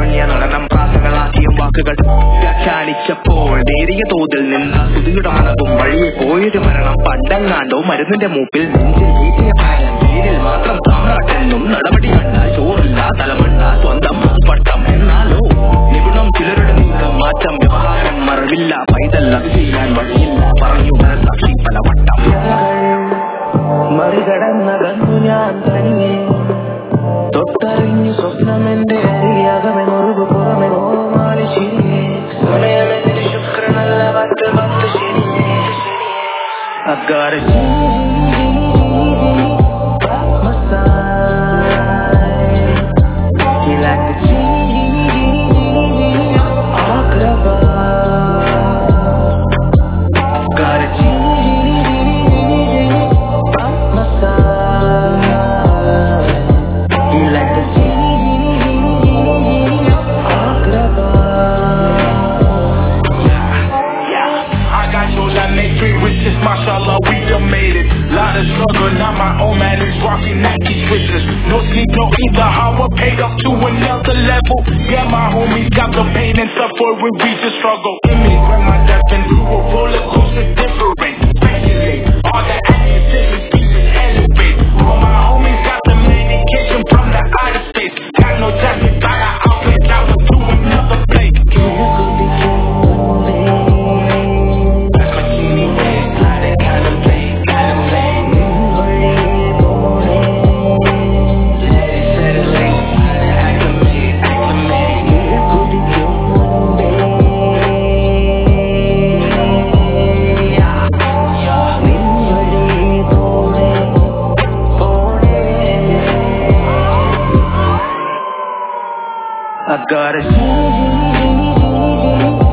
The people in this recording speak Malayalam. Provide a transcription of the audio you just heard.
ലാവണ്യ നടനം പ്രാസങ്ങളാക്കിയ വാക്കുകൾ വ്യാഖ്യാനിച്ചപ്പോൾ നേരിയ തോതിൽ നിന്ന സ്തുതിയുടെ മണവും വഴിയെ പോയൊരു മരണം പണ്ടങ്ങാണ്ടോ മരുന്നിന്റെ മൂപ്പിൽ നെഞ്ചിൽ വീട്ടിയ പ്രായം പേരിൽ മാത്രം താറാട്ടെന്നും നടപടി കണ്ടാൽ ചോറില്ല തലമണ്ട സ്വന്തം പട്ടം എന്നാലോ നിപുണം ചിലരുടെ നീക്കം മാറ്റം വ്യവഹാരം മറവില്ല പൈതൽ അത് ചെയ്യാൻ വഴിയില്ല പറഞ്ഞു മനസാക്ഷി പലവട്ടം മറികടന്നകന്നു ഞാൻ തനിയെ തൊട്ടറിഞ്ഞു സ്വപ്നമെന്റെ അറിയാകമെ മുറിവ് പുറമെ ഓമാലി ശരിയെ സമയമെന്റെ ശുക്രനല്ല പത്ത് ശരിയെ അക്കാര Mashallah, we done made it. Lot of struggle, not my own man is rocking Nike switches. No sleep, no either. How I paid up to another level. Yeah, my homies got the pain and suffering. We just struggle. Image when my death been through a roller coaster, different. Speculate, all the action, different pieces, elevate. All my homies got the medication from the outer space. Got no jacket, got an outfit, got to another place. I got it.